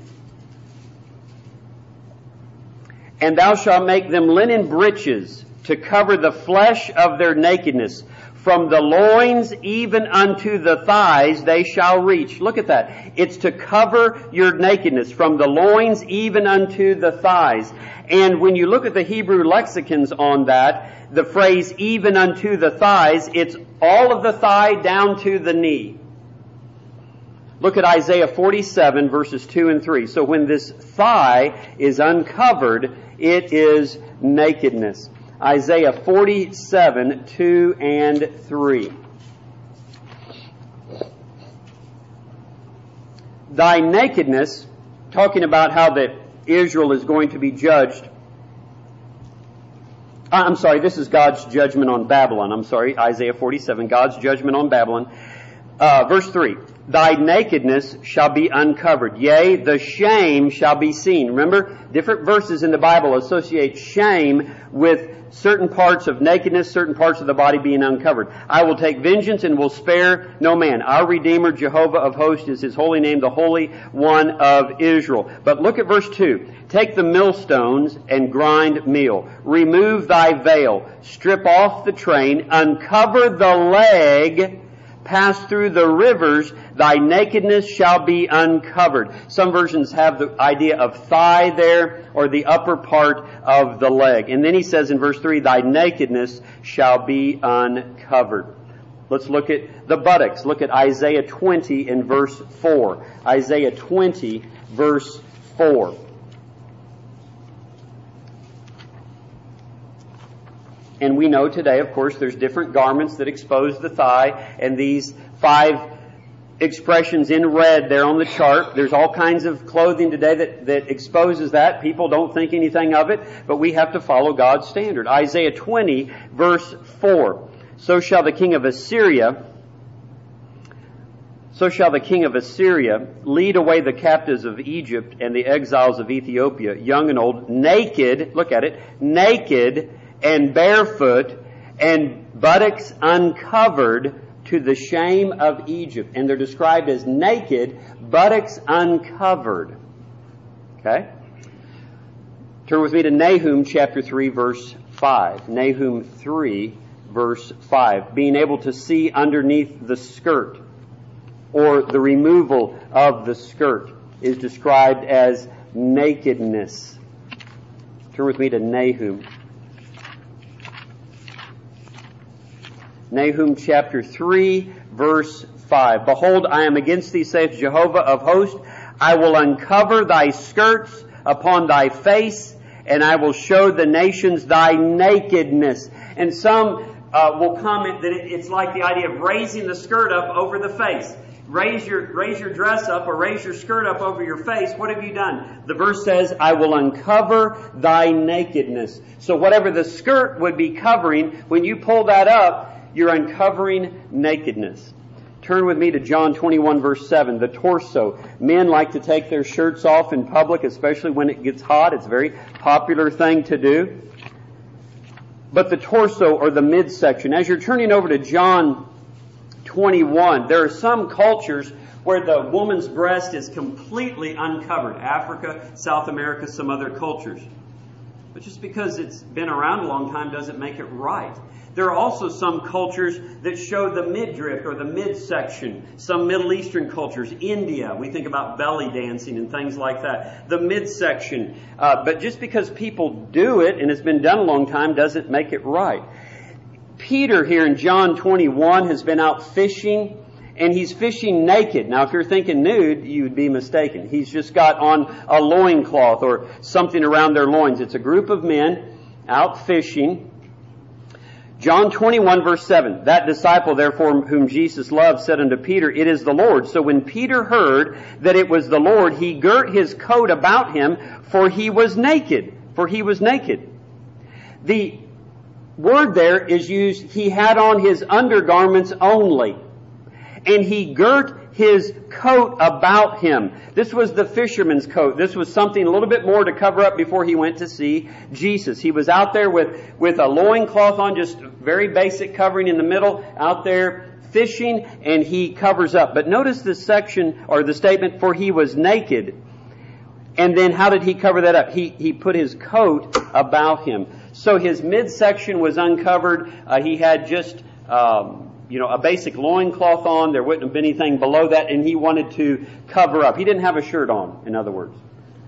And thou shalt make them linen breeches to cover the flesh of their nakedness. From the loins even unto the thighs they shall reach. Look at that. It's to cover your nakedness. From the loins even unto the thighs. And when you look at the Hebrew lexicons on that, the phrase even unto the thighs, it's all of the thigh down to the knee. Look at Isaiah 47 verses 2 and 3. So when this thigh is uncovered, it is nakedness. Isaiah 47, 2 and 3. Thy nakedness, talking about how that Israel is going to be judged. This is God's judgment on Babylon. Isaiah 47, God's judgment on Babylon. Verse 3. Thy nakedness shall be uncovered. Yea, the shame shall be seen. Remember, different verses in the Bible associate shame with certain parts of nakedness, certain parts of the body being uncovered. I will take vengeance and will spare no man. Our Redeemer, Jehovah of hosts, is His holy name, the Holy One of Israel. But look at verse 2. Take the millstones and grind meal. Remove thy veil. Strip off the train. Uncover the leg. Pass through the rivers, thy nakedness shall be uncovered. Some versions have the idea of thigh there, or the upper part of the leg. And then he says in verse 3, thy nakedness shall be uncovered. Let's look at the buttocks. Look at Isaiah 20 and verse 4. Isaiah 20, verse 4. And we know today, of course, there's different garments that expose the thigh, and these 5 expressions in red there on the chart. There's all kinds of clothing today that exposes that. People don't think anything of it, but we have to follow God's standard. Isaiah 20, verse 4. So shall the king of Assyria lead away the captives of Egypt and the exiles of Ethiopia, young and old, naked, look at it, naked and barefoot, and buttocks uncovered, to the shame of Egypt. And they're described as naked, buttocks uncovered. Okay? Turn with me to Nahum chapter 3, verse 5. Nahum 3, verse 5. Being able to see underneath the skirt, or the removal of the skirt, is described as nakedness. Turn with me to Nahum. Nahum chapter 3, verse 5. Behold, I am against thee, saith Jehovah of hosts. I will uncover thy skirts upon thy face, and I will show the nations thy nakedness. And some will comment that it's like the idea of raising the skirt up over the face. Raise your dress up or raise your skirt up over your face. What have you done? The verse says, I will uncover thy nakedness. So whatever the skirt would be covering, when you pull that up, you're uncovering nakedness. Turn with me to John 21, verse 7, the torso. Men like to take their shirts off in public, especially when it gets hot. It's a very popular thing to do. But the torso, or the midsection, as you're turning over to John 21, there are some cultures where the woman's breast is completely uncovered. Africa, South America, some other cultures. But just because it's been around a long time doesn't make it right. There are also some cultures that show the midriff or the midsection. Some Middle Eastern cultures, India, we think about belly dancing and things like that. The midsection. But just because people do it and it's been done a long time doesn't make it right. Peter here in John 21 has been out fishing, and he's fishing naked. Now, if you're thinking nude, you would be mistaken. He's just got on a loincloth or something around their loins. It's a group of men out fishing. John 21, verse 7, that disciple, therefore, whom Jesus loved, said unto Peter, it is the Lord. So when Peter heard that it was the Lord, he girt his coat about him, for he was naked. For he was naked. The word there is used, he had on his undergarments only. And he girt his coat about him. This was the fisherman's coat. This was something a little bit more to cover up before he went to see Jesus. He was out there with a loincloth on, just very basic covering in the middle, out there fishing, and he covers up. But notice the section, or the statement, for he was naked. And then how did he cover that up? He put his coat about him. So his midsection was uncovered. He had just a basic loincloth on. There wouldn't have been anything below that, and he wanted to cover up. He didn't have a shirt on, in other words.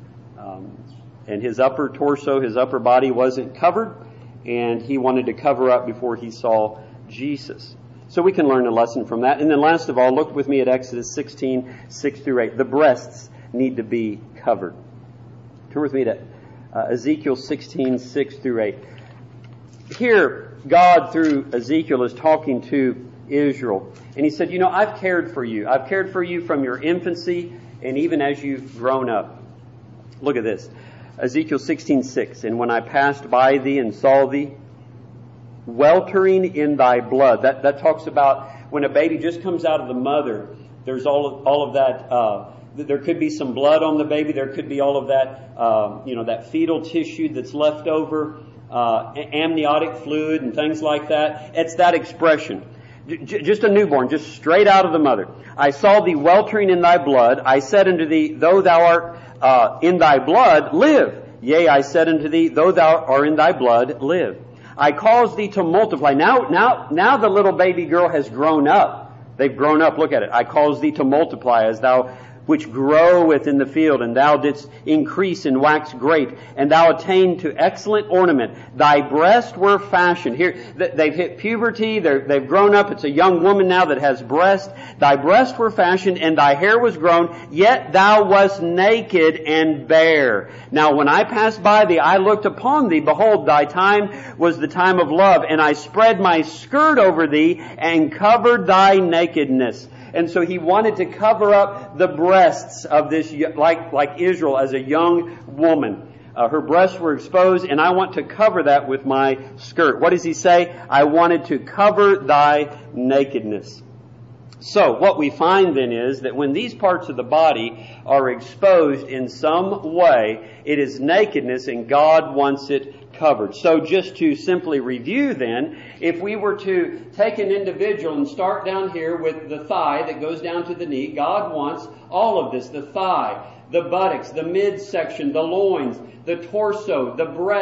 And his upper torso, his upper body wasn't covered, and he wanted to cover up before he saw Jesus. So we can learn a lesson from that. And then last of all, look with me at Exodus 16, 6 through 8. The breasts need to be covered. Turn with me to Ezekiel 16, 6 through 8. Here, God, through Ezekiel, is talking to Israel. And he said, I've cared for you. I've cared for you from your infancy and even as you've grown up. Look at this. Ezekiel 16:6. And when I passed by thee and saw thee, weltering in thy blood. That talks about when a baby just comes out of the mother, there's all of that. There could be some blood on the baby. There could be all of that, that fetal tissue that's left over. Amniotic fluid and things like that. It's that expression. Just a newborn, just straight out of the mother. I saw thee weltering in thy blood. I said unto thee, though thou art in thy blood, live. Yea, I said unto thee, though thou art in thy blood, live. I caused thee to multiply. Now the little baby girl has grown up. They've grown up. Look at it. I caused thee to multiply as thou which groweth in the field, and thou didst increase and wax great, and thou attained to excellent ornament. Thy breasts were fashioned. Here, they've hit puberty, they've grown up. It's a young woman now that has breasts. Thy breasts were fashioned, and thy hair was grown, yet thou wast naked and bare. Now when I passed by thee, I looked upon thee. Behold, thy time was the time of love, and I spread my skirt over thee, and covered thy nakedness. And so he wanted to cover up the breasts of this, like Israel, as a young woman. Her breasts were exposed, and I want to cover that with my skirt. What does he say? I wanted to cover thy nakedness. So what we find then is that when these parts of the body are exposed in some way, it is nakedness, and God wants it covered. So just to simply review then, if we were to take an individual and start down here with the thigh that goes down to the knee, God wants all of this, the thigh, the buttocks, the midsection, the loins, the torso, the breasts.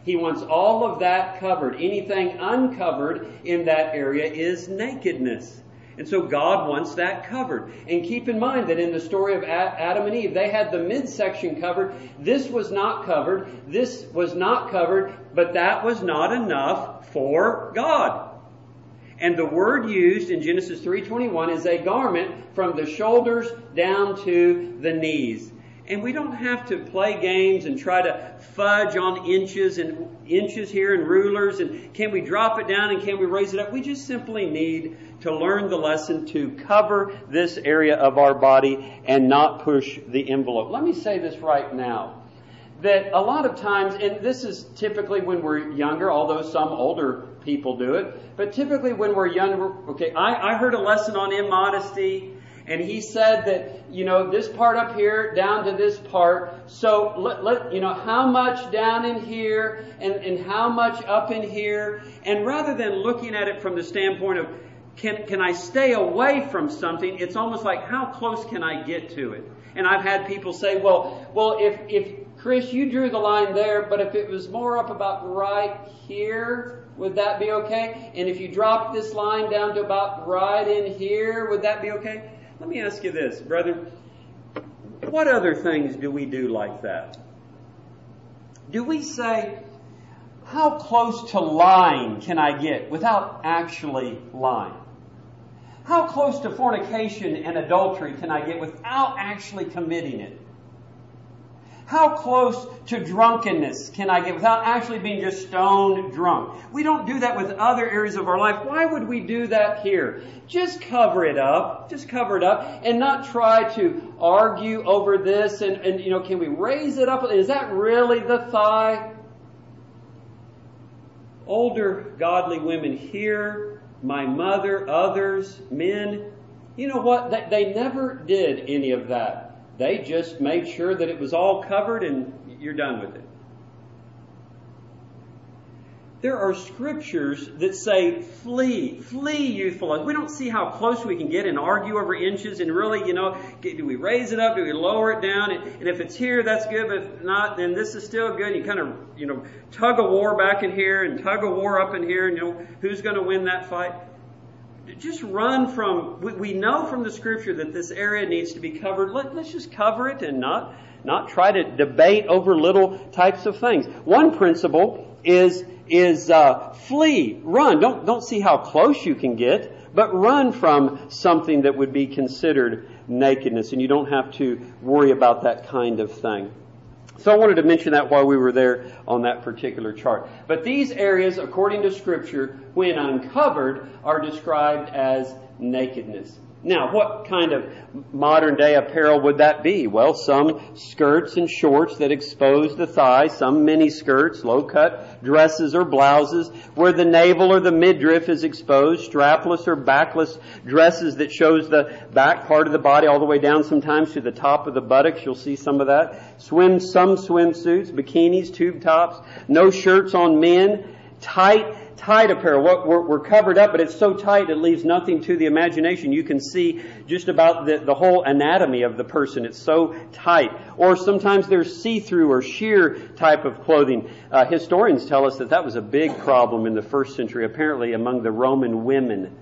He wants all of that covered. Anything uncovered in that area is nakedness. And so God wants that covered. And keep in mind that in the story of Adam and Eve, they had the midsection covered. This was not covered. This was not covered. But that was not enough for God. And the word used in Genesis 3:21 is a garment from the shoulders down to the knees. And we don't have to play games and try to fudge on inches and inches here and rulers and can we drop it down and can we raise it up? We just simply need to learn the lesson to cover this area of our body and not push the envelope. Let me say this right now, that a lot of times, and this is typically when we're younger, although some older people do it, but typically when we're younger, I heard a lesson on immodesty. And he said that, this part up here down to this part. So how much down in here and how much up in here. And rather than looking at it from the standpoint of, can I stay away from something? It's almost like, how close can I get to it? And I've had people say, well, if Chris, you drew the line there, but if it was more up about right here, would that be okay? And if you drop this line down to about right in here, would that be okay? Let me ask you this, brethren. What other things do we do like that? Do we say, how close to lying can I get without actually lying? How close to fornication and adultery can I get without actually committing it? How close to drunkenness can I get without actually being just stone drunk? We don't do that with other areas of our life. Why would we do that here? Just cover it up. Just cover it up and not try to argue over this and can we raise it up? Is that really the thigh? Older godly women here, my mother, others, men, you know what? They never did any of that. They just made sure that it was all covered and you're done with it. There are scriptures that say, flee youthful lust. We don't see how close we can get and argue over inches and really, do we raise it up? Do we lower it down? And if it's here, that's good. But if not, then this is still good. You kind of, tug a war back in here and tug a war up in here and, who's going to win that fight? Just run from, we know from the scripture that this area needs to be covered. Let's just cover it and not try to debate over little types of things. One principle is flee, run. Don't see how close you can get, but run from something that would be considered nakedness, and you don't have to worry about that kind of thing. So I wanted to mention that while we were there on that particular chart. But these areas, according to Scripture, when uncovered, are described as nakedness. Now, what kind of modern day apparel would that be? Well, some skirts and shorts that expose the thigh, some mini skirts, low-cut dresses or blouses where the navel or the midriff is exposed, strapless or backless dresses that shows the back part of the body all the way down sometimes to the top of the buttocks. You'll see some of that. Some swimsuits, bikinis, tube tops, no shirts on men, tight apparel. We're covered up, but it's so tight it leaves nothing to the imagination. You can see just about the whole anatomy of the person. It's so tight. Or sometimes there's see-through or sheer type of clothing. Historians tell us that was a big problem in the first century, apparently among the Roman women.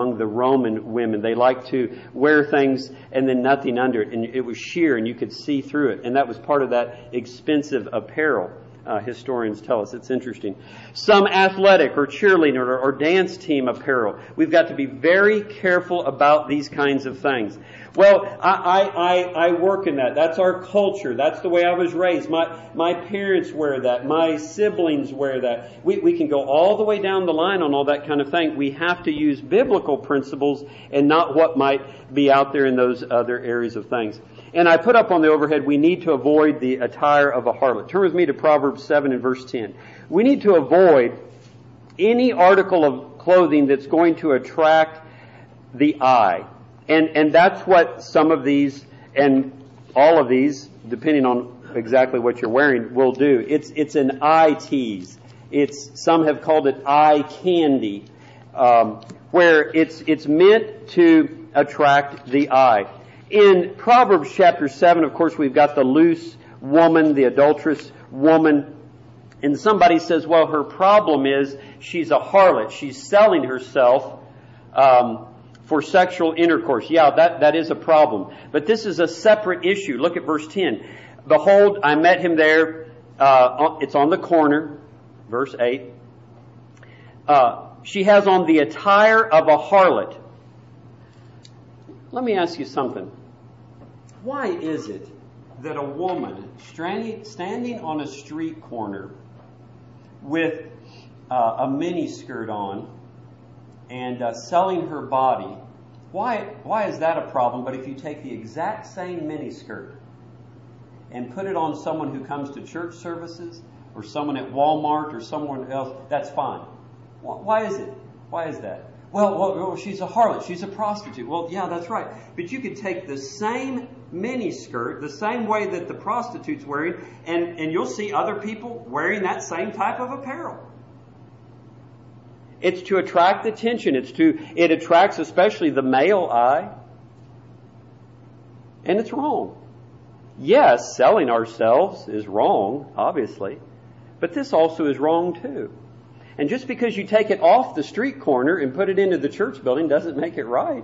They liked to wear things and then nothing under it. And it was sheer and you could see through it. And that was part of that expensive apparel. Historians tell us. It's interesting. Some athletic or cheerleading or dance team apparel. We've got to be very careful about these kinds of things. Well, I work in that. That's our culture. That's the way I was raised. My parents wear that. My siblings wear that. We can go all the way down the line on all that kind of thing. We have to use biblical principles and not what might be out there in those other areas of things. And I put up on the overhead, we need to avoid the attire of a harlot. Turn with me to Proverbs 7 and verse 10. We need to avoid any article of clothing that's going to attract the eye. And that's what some of these and all of these, depending on exactly what you're wearing, will do. It's an eye tease. Some have called it eye candy, where it's meant to attract the eye. In Proverbs chapter 7, of course, we've got the loose woman, the adulterous woman. And somebody says, well, her problem is she's a harlot. She's selling herself for sexual intercourse. Yeah, that is a problem. But this is a separate issue. Look at verse 10. Behold, I met him there. It's on the corner. Verse 8. She has on the attire of a harlot. Let me ask you something. Why is it that a woman standing on a street corner with a miniskirt on and selling her body, why is that a problem? But if you take the exact same miniskirt and put it on someone who comes to church services or someone at Walmart or someone else, that's fine. Why is it? Why is that? Well, she's a harlot. She's a prostitute. Well, yeah, that's right. But you could take the same miniskirt, the same way that the prostitute's wearing, and you'll see other people wearing that same type of apparel. It's to attract attention. It attracts especially the male eye. And it's wrong. Yes, selling ourselves is wrong, obviously. But this also is wrong too. And just because you take it off the street corner and put it into the church building doesn't make it right.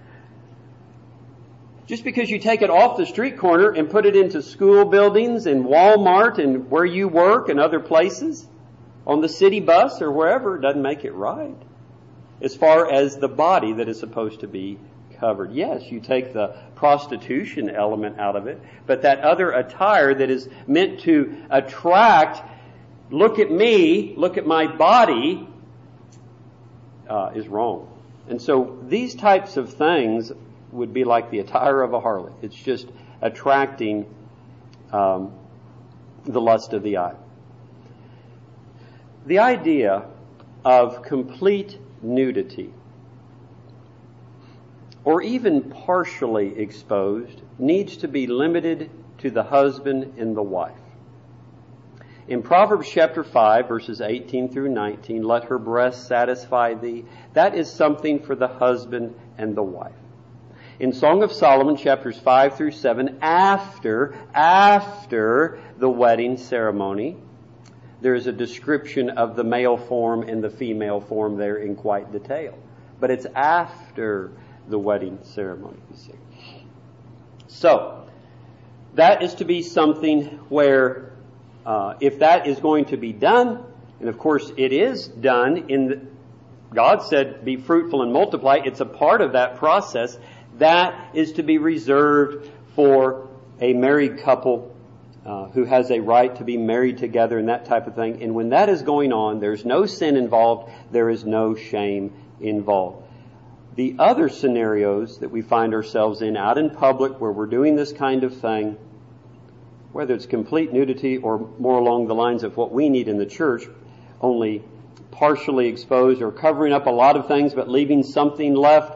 Just because you take it off the street corner and put it into school buildings and Walmart and where you work and other places, on the city bus or wherever, it doesn't make it right. As far as the body that is supposed to be covered. Yes, you take the prostitution element out of it, but that other attire that is meant to attract, look at me, look at my body, is wrong. And so these types of things would be like the attire of a harlot. It's just attracting the lust of the eye. The idea of complete nudity, or even partially exposed, needs to be limited to the husband and the wife. In Proverbs chapter 5, verses 18 through 19, let her breast satisfy thee. That is something for the husband and the wife. In Song of Solomon, chapters 5 through 7, after the wedding ceremony, there is a description of the male form and the female form there in quite detail. But it's after the wedding ceremony, you see. So, that is to be something where if that is going to be done, and of course it is done, God said, be fruitful and multiply. It's a part of that process. That is to be reserved for a married couple who has a right to be married together and that type of thing. And when that is going on, there's no sin involved. There is no shame involved. The other scenarios that we find ourselves in out in public where we're doing this kind of thing, whether it's complete nudity or more along the lines of what we need in the church, only partially exposed or covering up a lot of things but leaving something left,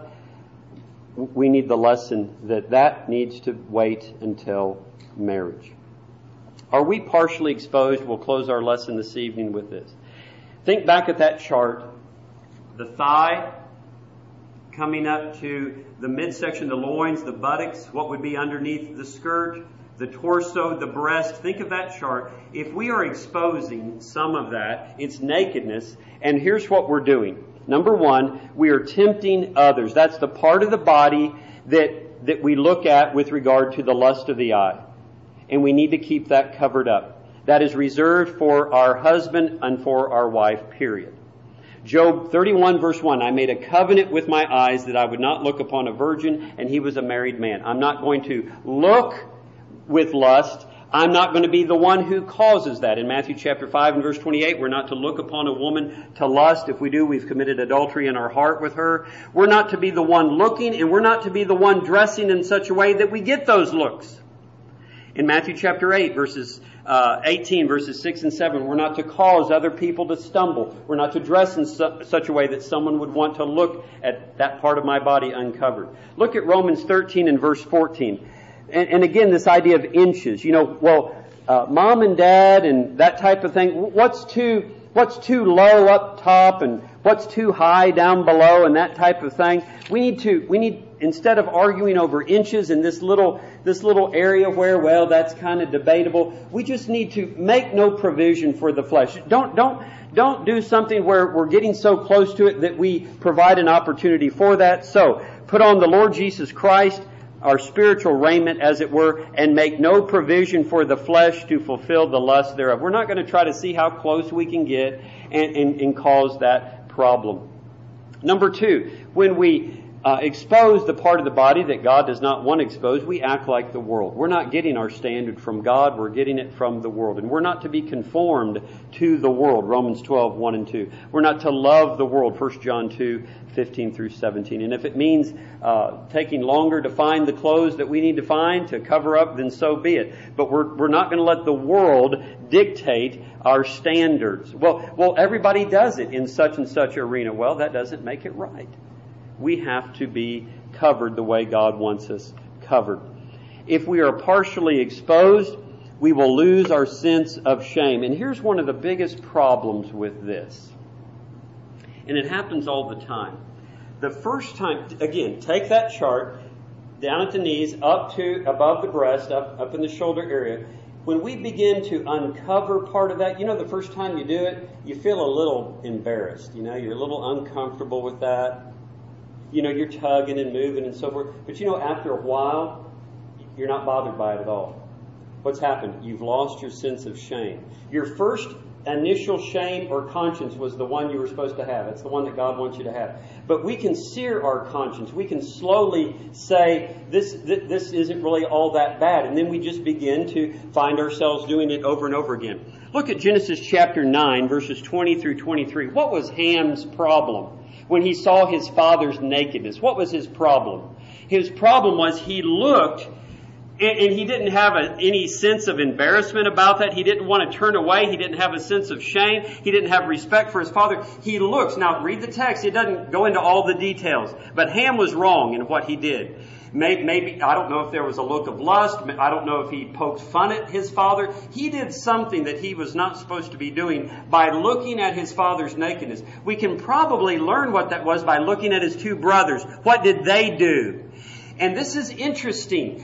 we need the lesson that needs to wait until marriage. Are we partially exposed? We'll close our lesson this evening with this. Think back at that chart. The thigh coming up to the midsection, the loins, the buttocks, what would be underneath the skirt, the torso, the breast. Think of that chart. If we are exposing some of that, it's nakedness. And here's what we're doing. Number one, we are tempting others. That's the part of the body that we look at with regard to the lust of the eye. And we need to keep that covered up. That is reserved for our husband and for our wife, period. Job 31 verse 1, I made a covenant with my eyes that I would not look upon a virgin, and he was a married man. I'm not going to look with lust. I'm not going to be the one who causes that. In Matthew chapter 5 and verse 28, we're not to look upon a woman to lust. If we do, we've committed adultery in our heart with her. We're not to be the one looking, and we're not to be the one dressing in such a way that we get those looks. In Matthew chapter 8, verses 18, verses 6 and 7, we're not to cause other people to stumble. We're not to dress in such a way that someone would want to look at that part of my body uncovered. Look at Romans 13 and verse 14. And again, this idea of inches. Mom and dad and that type of thing. What's too what's too low up top and what's too high down below and that type of thing. We need, instead of arguing over inches in this little area where, well, that's kind of debatable, we just need to make no provision for the flesh. Don't do something where we're getting so close to it that we provide an opportunity for that. So, put on the Lord Jesus Christ, our spiritual raiment, as it were, and make no provision for the flesh to fulfill the lust thereof. We're not going to try to see how close we can get and cause that problem. Number 2, when we expose the part of the body that God does not want exposed, we act like the world. We're not getting our standard from God, we're getting it from the world. And we're not to be conformed to the world, Romans 12, 1 and 2. We're not to love the world, 1 John 2, 15 through 17. And if it means taking longer to find the clothes that we need to find to cover up, then so be it. But we're not going to let the world dictate our standards. Well, everybody does it in such and such arena. Well, that doesn't make it right. We have to be covered the way God wants us covered. If we are partially exposed, we will lose our sense of shame. And here's one of the biggest problems with this. And it happens all the time. The first time, again, take that chart, down at the knees, up to above the breast, up in the shoulder area. When we begin to uncover part of that, the first time you do it, you feel a little embarrassed. You're a little uncomfortable with that. You're tugging and moving and so forth. But after a while, you're not bothered by it at all. What's happened? You've lost your sense of shame. Your first initial shame or conscience was the one you were supposed to have. It's the one that God wants you to have. But we can sear our conscience. We can slowly say, this isn't really all that bad. And then we just begin to find ourselves doing it over and over again. Look at Genesis chapter 9, verses 20 through 23. What was Ham's problem? When he saw his father's nakedness, what was his problem? His problem was he looked and he didn't have any sense of embarrassment about that. He didn't want to turn away. He didn't have a sense of shame. He didn't have respect for his father. He looks. Now, read the text. It doesn't go into all the details. But Ham was wrong in what he did. Maybe, I don't know if there was a look of lust. I don't know if he poked fun at his father. He did something that he was not supposed to be doing by looking at his father's nakedness. We can probably learn what that was by looking at his two brothers. What did they do? And this is interesting.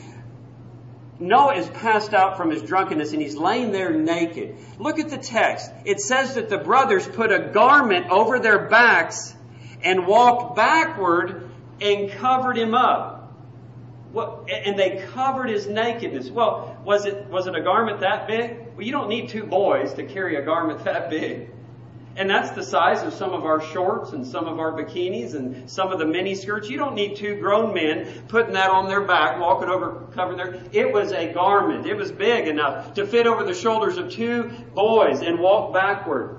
Noah is passed out from his drunkenness and he's laying there naked. Look at the text. It says that the brothers put a garment over their backs and walked backward and covered him up. And they covered his nakedness. Well, was it a garment that big? Well, you don't need two boys to carry a garment that big. And that's the size of some of our shorts and some of our bikinis and some of the mini skirts. You don't need two grown men putting that on their back, walking over, covering their... It was a garment. It was big enough to fit over the shoulders of two boys and walk backward.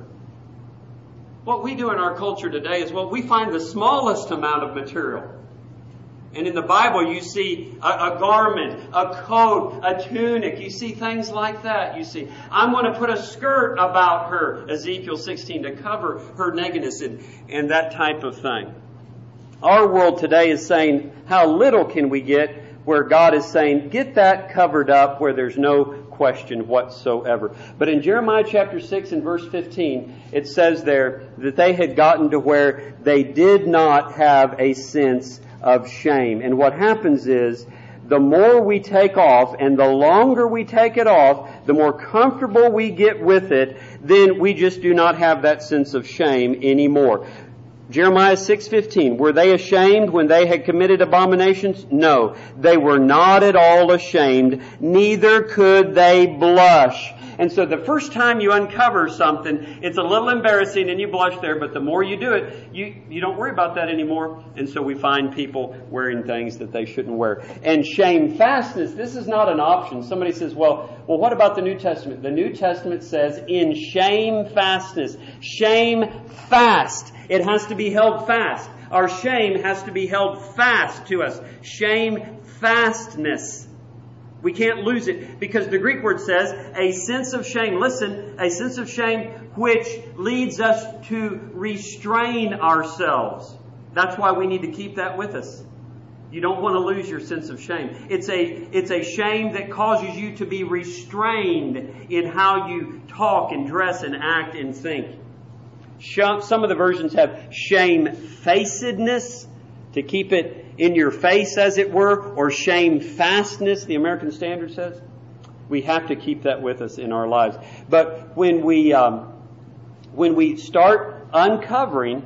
What we do in our culture today is, we find the smallest amount of material. And in the Bible, you see a garment, a coat, a tunic. You see things like that. You see, I'm going to put a skirt about her, Ezekiel 16, to cover her nakedness and that type of thing. Our world today is saying, how little can we get, where God is saying, get that covered up where there's no question whatsoever. But in Jeremiah chapter 6 and verse 15, it says there that they had gotten to where they did not have a sense of shame. And what happens is, the more we take off and the longer we take it off, the more comfortable we get with it, then we just do not have that sense of shame anymore. Jeremiah 6:15, were they ashamed when they had committed abominations? No, they were not at all ashamed, neither could they blush. And so the first time you uncover something, it's a little embarrassing and you blush there, but the more you do it, you don't worry about that anymore. And so we find people wearing things that they shouldn't wear. And shamefastness, this is not an option. Somebody says, well, what about the New Testament? The New Testament says in shamefastness, shame fast. It has to be held fast. Our shame has to be held fast to us. Shamefastness. We can't lose it because the Greek word says a sense of shame. Listen, a sense of shame which leads us to restrain ourselves. That's why we need to keep that with us. You don't want to lose your sense of shame. It's a shame that causes you to be restrained in how you talk and dress and act and think. Some of the versions have shamefacedness, to keep it in your face, as it were, or shamefastness, the American Standard says. We have to keep that with us in our lives. But when we start uncovering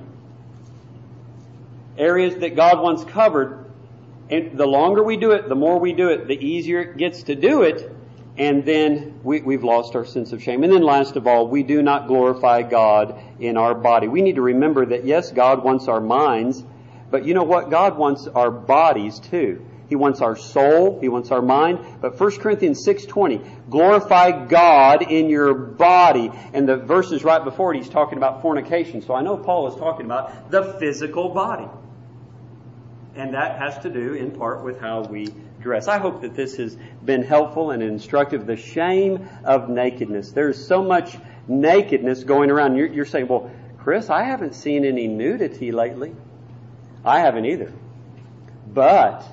areas that God wants covered, and the longer we do it, the more we do it, the easier it gets to do it, and then we've lost our sense of shame. And then last of all, we do not glorify God in our body. We need to remember that, yes, God wants our minds, but you know what? God wants our bodies too. He wants our soul. He wants our mind. But 1 Corinthians 6:20, glorify God in your body. And the verses right before it, he's talking about fornication. So I know Paul is talking about the physical body. And that has to do in part with how we dress. I hope that this has been helpful and instructive. The shame of nakedness. There's so much nakedness going around. You're saying, well, Chris, I haven't seen any nudity lately. I haven't either. But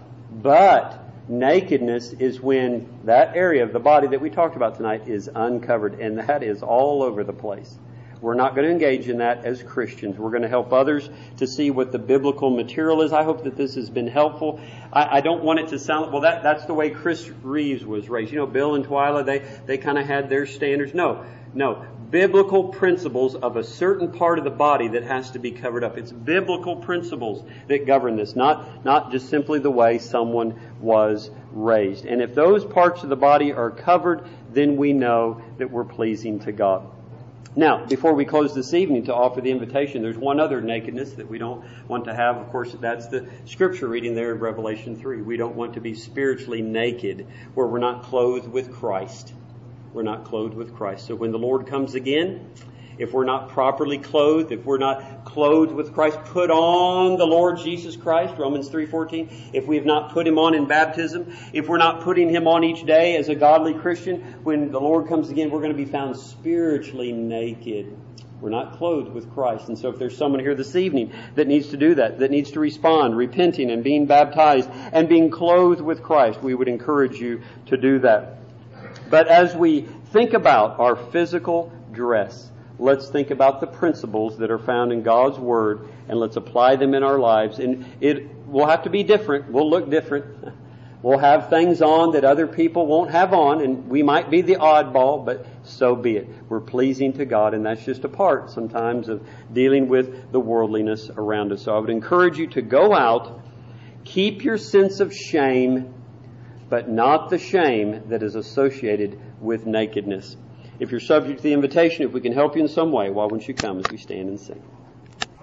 nakedness is when that area of the body that we talked about tonight is uncovered, and that is all over the place. We're not going to engage in that as Christians. We're going to help others to see what the biblical material is. I hope that this has been helpful. I don't want it to sound, well, that's the way Chris Reeves was raised. You know, Bill and Twyla, they kind of had their standards. No. Biblical principles of a certain part of the body that has to be covered up. It's biblical principles that govern this, not just simply the way someone was raised. And if those parts of the body are covered, then we know that we're pleasing to God. Now, before we close this evening to offer the invitation, there's one other nakedness that we don't want to have. Of course, that's the scripture reading there in Revelation 3. We don't want to be spiritually naked where we're not clothed with Christ. We're not clothed with Christ. So when the Lord comes again, if we're not properly clothed, if we're not clothed with Christ, put on the Lord Jesus Christ, Romans 3:14. If we have not put Him on in baptism, if we're not putting Him on each day as a godly Christian, when the Lord comes again, we're going to be found spiritually naked. We're not clothed with Christ. And so if there's someone here this evening that needs to do that needs to respond, repenting and being baptized and being clothed with Christ, we would encourage you to do that. But as we think about our physical dress, let's think about the principles that are found in God's Word, and let's apply them in our lives. And it will have to be different. We'll look different. We'll have things on that other people won't have on, and we might be the oddball, but so be it. We're pleasing to God, and that's just a part sometimes of dealing with the worldliness around us. So I would encourage you to go out, keep your sense of shame, but not the shame that is associated with nakedness. If you're subject to the invitation, if we can help you in some way, why won't you come as we stand and sing?